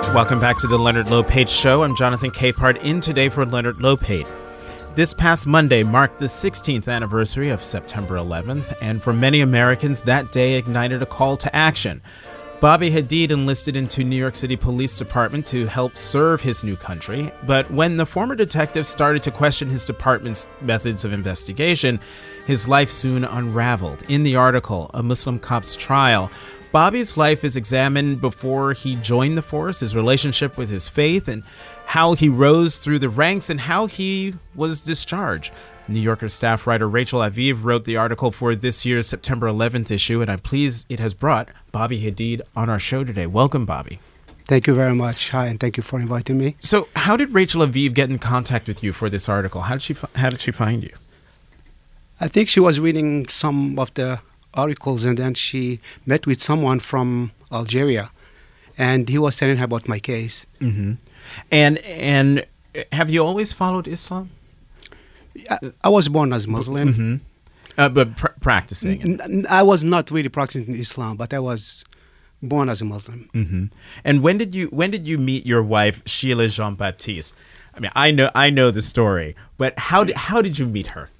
Welcome back to the Leonard Lopate Show. I'm Jonathan Capehart, in today for Leonard Lopate. This past Monday marked the 16th anniversary of September 11th, and for many Americans, that day ignited a call to action. Bobby Hadid enlisted into New York City Police Department to help serve his new country, but when the former detective started to question his department's methods of investigation, his life soon unraveled. In the article, A Muslim Cop's Trial, Bobby's life is examined before he joined the force, his relationship with his faith, and how he rose through the ranks and how he was discharged. New Yorker staff writer Rachel Aviv wrote the article for this year's September 11th issue, and I'm pleased it has brought Bobby Hadid on our show today. Welcome, Bobby. Thank you very much. Hi, and thank you for inviting me. So how did Rachel Aviv get in contact with you for this article? How did she find you? I think she was reading some of the articles, and then she met with someone from Algeria, and he was telling her about my case. Mm-hmm. And have you always followed Islam? I was born as Muslim. Mm-hmm. But practicing? I was not really practicing Islam, but I was born as a Muslim. Mm-hmm. And when did you meet your wife, Sheila Jean-Baptiste? I mean, I know the story, but how did you meet her?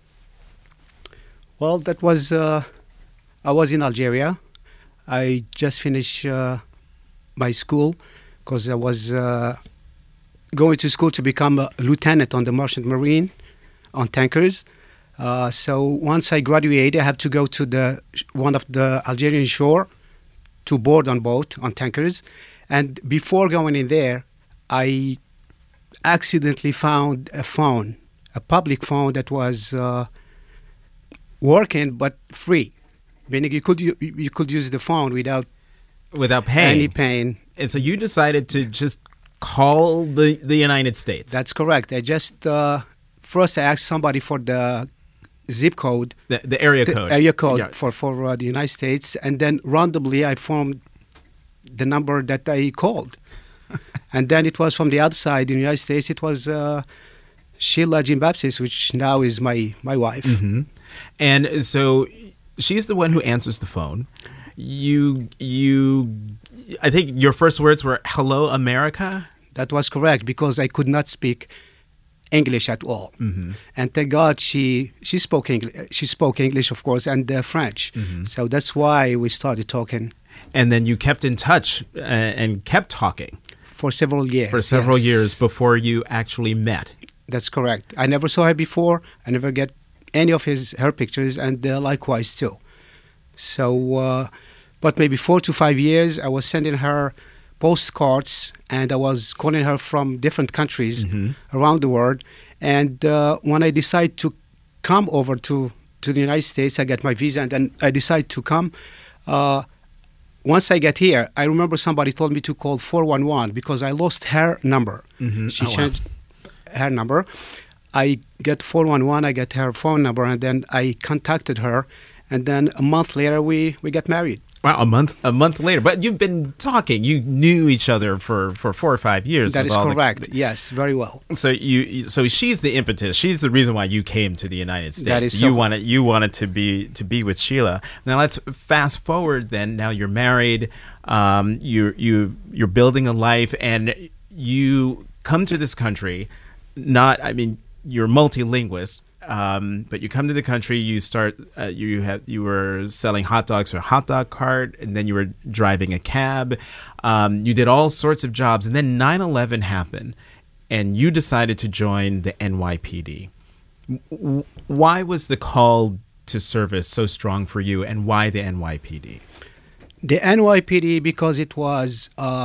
Well, that was I was in Algeria. I just finished my school because I was going to school to become a lieutenant on the Merchant Marine on tankers. So once I graduated, I had to go to one of the Algerian shore to board on boat on tankers. And before going in there, I accidentally found a phone, a public phone that was working but free. Meaning you could use the phone without paying. Any pain. And so you decided to just call the United States. That's correct. I just first I asked somebody for the zip code, the area code, yeah, for the United States, and then randomly I found the number that I called, and then it was from the outside in the United States. It was Sheila Jean-Baptiste, which now is my wife. Mm-hmm. And so she's the one who answers the phone. I think your first words were "Hello, America." That was correct, because I could not speak English at all. Mm-hmm. And thank God she spoke English. She spoke English, of course, and French. Mm-hmm. So that's why we started talking. And then you kept in touch and kept talking for several years. For several years before you actually met. That's correct. I never saw her before. I never get any of her pictures, and likewise too. So, but maybe 4 to 5 years, I was sending her postcards, and I was calling her from different countries around the world. And when I decided to come over to the United States, I get my visa, and then I decide to come. Once I get here, I remember somebody told me to call 411 because I lost her number. Mm-hmm. She changed her number. I get 411, I get her phone number, and then I contacted her. And then a month later, we got married. Wow, a month later. But you've been talking. You knew each other for 4 or 5 years. That is correct. Yes, very well. So she's the impetus. She's the reason why you came to the United States. That is so you wanted to be with Sheila. Now let's fast forward. Then now you're married. You're building a life, and you come to this country. You're multilingualist. But you come to the country, you start, you were selling hot dogs for a hot dog cart, and then you were driving a cab. You did all sorts of jobs, and then 9/11 happened, and you decided to join the NYPD. Why was the call to service so strong for you, and why the NYPD? The NYPD, because it was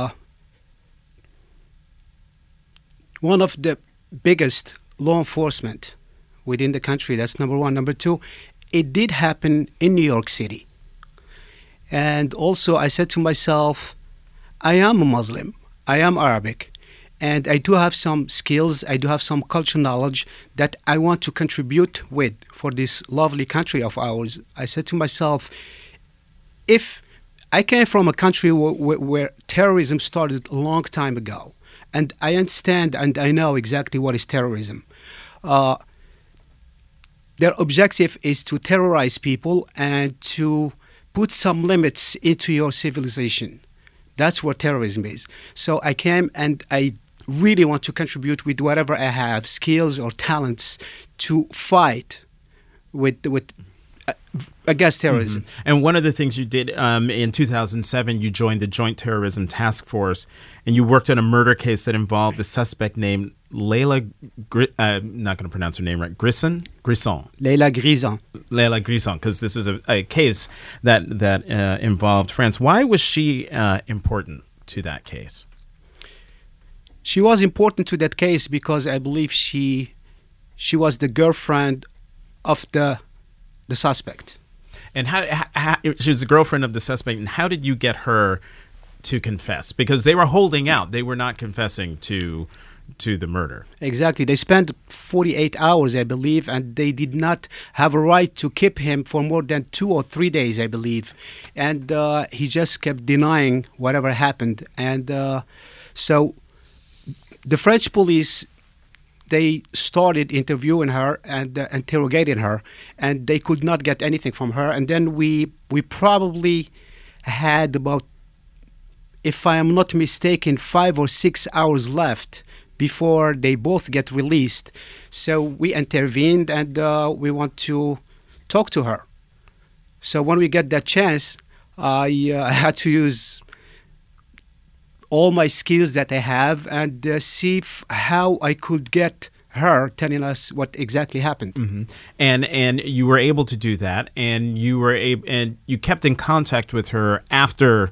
one of the biggest law enforcement within the country. That's number one. Number two, it did happen in New York City. And also I said to myself, I am a Muslim, I am Arabic, and I do have some skills, I do have some cultural knowledge that I want to contribute with for this lovely country of ours. I said to myself, if I came from a country where terrorism started a long time ago, and I understand and I know exactly what is terrorism. Their objective is to terrorize people and to put some limits into your civilization. That's what terrorism is. So I came and I really want to contribute with whatever I have, skills or talents, to fight with against terrorism. Mm-hmm. And one of the things you did in 2007, you joined the Joint Terrorism Task Force, and you worked on a murder case that involved a suspect named Leila, I'm not going to pronounce her name right, Grisson? Leila Grisson. Leila Grisson, because this was a case that involved France. Why was she important to that case? She was important to that case because I believe she was the girlfriend of the suspect. And how she was the girlfriend of the suspect, and how did you get her to confess? Because they were holding out; they were not confessing to the murder. Exactly. They spent 48 hours, I believe, and they did not have a right to keep him for more than 2 or 3 days, I believe. And he just kept denying whatever happened. And so the French police, they started interviewing her and interrogating her, and they could not get anything from her. And then we probably had about, if I am not mistaken, 5 or 6 hours left before they both get released. So we intervened, and we want to talk to her. So when we get that chance, I had to use all my skills that I have and see how I could get her telling us what exactly happened. Mm-hmm. And you were able to do that, and you were and you kept in contact with her after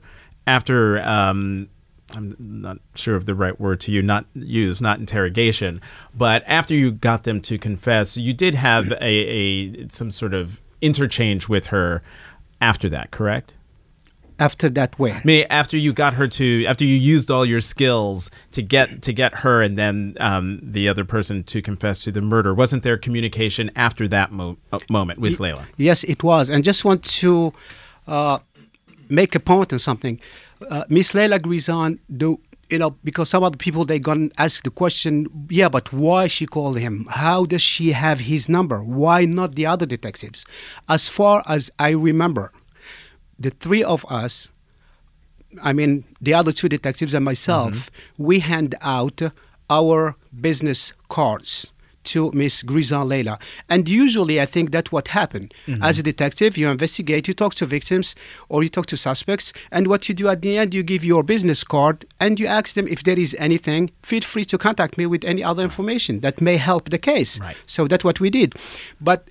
I'm not sure of the right word to not interrogation, but after you got them to confess, you did have some sort of interchange with her after that, correct? After that, where? I mean, after you used all your skills to get her and then the other person to confess to the murder, wasn't there communication after that moment with Leila? Yes, it was. And just want to make a point on something. Miss Leila Grisson, because some other people, they gonna ask the question, yeah, but why she called him? How does she have his number? Why not the other detectives? As far as I remember, the three of us, I mean, the other two detectives and myself, we hand out our business cards to Miss Grisson Leila. And usually I think that's what happened. As a detective, you investigate, you talk to victims or you talk to suspects, and what you do at the end, you give your business card and you ask them if there is anything, feel free to contact me with any other information that may help the case. Right. So that's what we did. But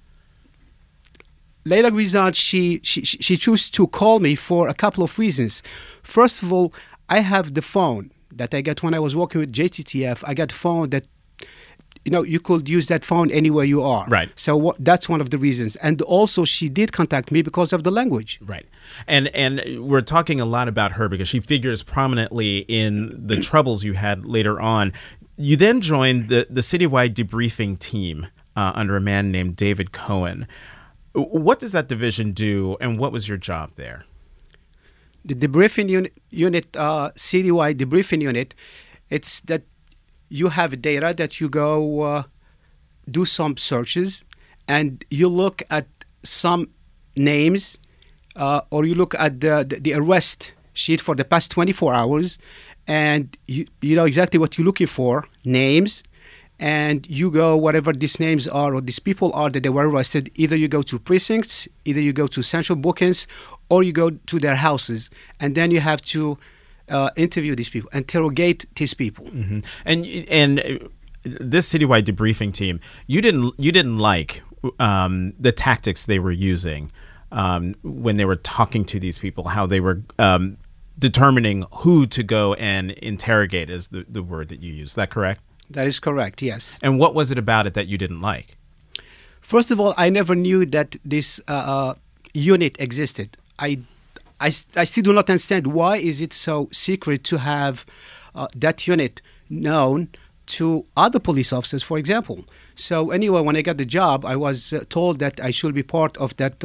Leila Grisson, she chose to call me for a couple of reasons. First of all, I have the phone that I got when I was working with JTTF. I got a phone that, you could use that phone anywhere you are. Right. So that's one of the reasons. And also, she did contact me because of the language. Right. And we're talking a lot about her because she figures prominently in the troubles you had later on. You then joined the citywide debriefing team under a man named David Cohen. What does that division do, and what was your job there? The debriefing unit, citywide debriefing unit, it's that you have data that you go do some searches, and you look at some names, or you look at the arrest sheet for the past 24 hours, and you know exactly what you're looking for, names, and you go whatever these names are or these people are that they were arrested. Either you go to precincts, either you go to central bookings, or you go to their houses, and then you have to interview these people, interrogate these people. Mm-hmm. And this citywide debriefing team, you didn't like the tactics they were using when they were talking to these people, how they were determining who to go and interrogate, is the word that you use. Is that correct? That is correct, yes. And what was it about it that you didn't like? First of all, I never knew that this unit existed. I still do not understand why is it so secret to have that unit known to other police officers, for example. So anyway, when I got the job, I was told that I should be part of that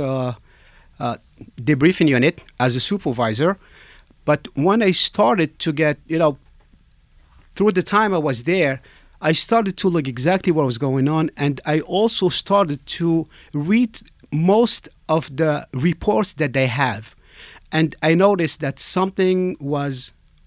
debriefing unit as a supervisor. But when I started to get, through the time I was there, I started to look exactly what was going on, and I also started to read most of the reports that they have. And I noticed that something was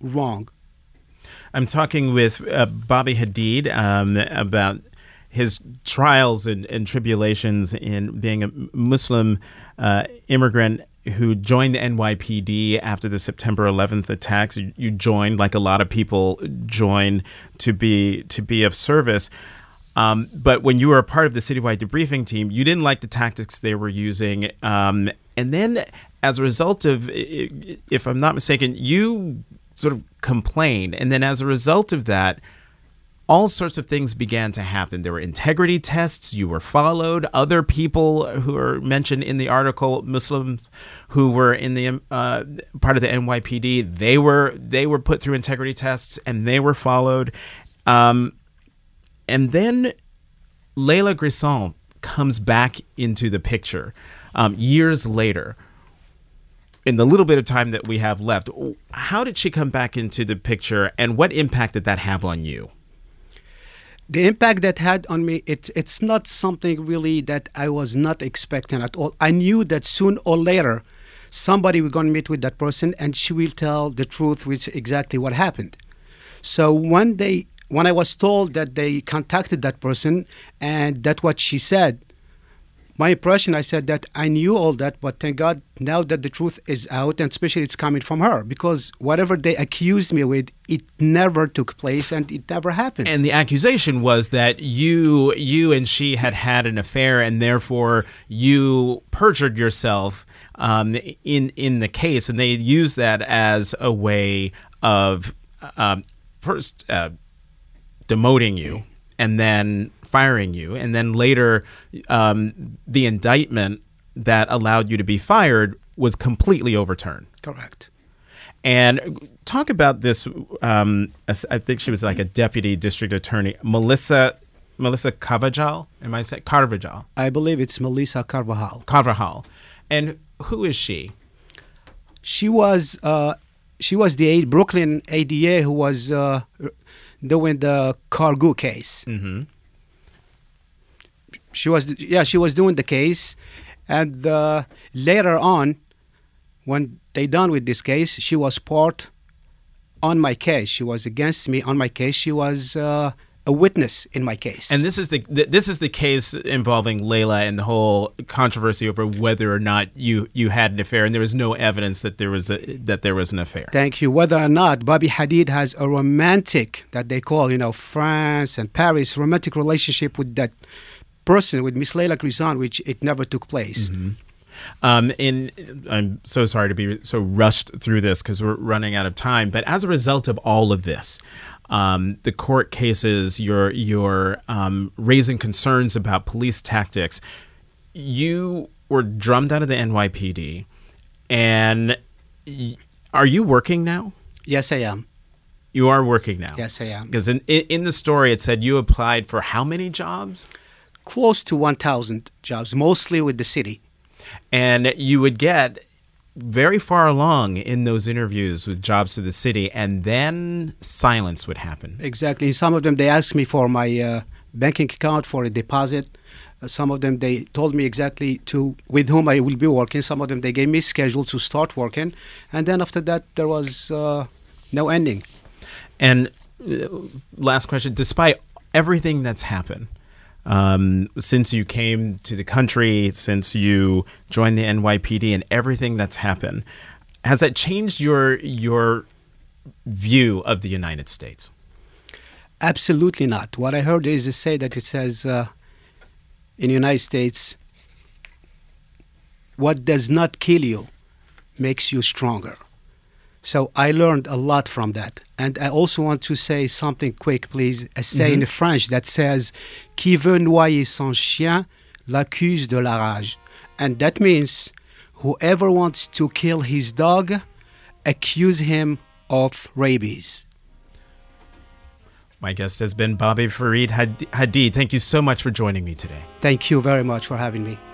wrong. I'm talking with Bobby Hadid about his trials and tribulations in being a Muslim immigrant who joined the NYPD after the September 11th attacks. You joined, like a lot of people join, to be of service. But when you were a part of the citywide debriefing team, you didn't like the tactics they were using. And then as a result of, if I'm not mistaken, you sort of complained. And then as a result of that, all sorts of things began to happen. There were integrity tests. You were followed. Other people who are mentioned in the article, Muslims who were in the part of the NYPD, they were put through integrity tests and they were followed. And then Layla Grisson comes back into the picture years later. In the little bit of time that we have left, how did she come back into the picture, and what impact did that have on you? The impact that had on me, it's not something really that I was not expecting at all. I knew that soon or later, somebody was going to meet with that person and she will tell the truth, which is exactly what happened. So one day, when I was told that they contacted that person and that's what she said, my impression, I said that I knew all that, but thank God now that the truth is out, and especially it's coming from her, because whatever they accused me with, it never took place and it never happened. And the accusation was that you and she had an affair, and therefore you perjured yourself in the case, and they used that as a way of first demoting you, and then firing you, and then later the indictment that allowed you to be fired was completely overturned. Correct. And talk about this. I think she was like a deputy district attorney, Melissa Carvajal. Am I saying Carvajal? I believe it's Melissa Carvajal. Carvajal. And who is she? She was the Brooklyn ADA who was doing the Cargo case. Mm-hmm. She was doing the case, and later on, when they done with this case, she was part on my case. She was against me on my case. She was a witness in my case. And this is the case involving Layla and the whole controversy over whether or not you had an affair, and there was no evidence that there was an affair. Thank you. Whether or not Bobby Hadid has a romantic, that they call, France and Paris, romantic relationship with that person, with Miss Layla Grisson, which it never took place. Mm-hmm. I'm so sorry to be so rushed through this because we're running out of time. But as a result of all of this, the court cases, you're raising concerns about police tactics. You were drummed out of the NYPD, and are you working now? Yes, I am. You are working now? Yes, I am. Because in the story it said you applied for how many jobs? Close to 1,000 jobs, mostly with the city. And you would get very far along in those interviews with jobs to the city, and then silence would happen. Exactly. In some of them, they asked me for my banking account for a deposit. Some of them, they told me exactly with whom I will be working. Some of them, they gave me a schedule to start working. And then after that, there was no ending. And last question, despite everything that's happened, since you came to the country, since you joined the NYPD and everything that's happened, has that changed your view of the United States? Absolutely not. What I heard is say that it says in the United States, what does not kill you makes you stronger. So I learned a lot from that. And I also want to say something quick, please. A say in French that says, qui veut noyer son chien l'accuse de la rage. And that means whoever wants to kill his dog, accuse him of rabies. My guest has been Bobby Fareed Hadid. Thank you so much for joining me today. Thank you very much for having me.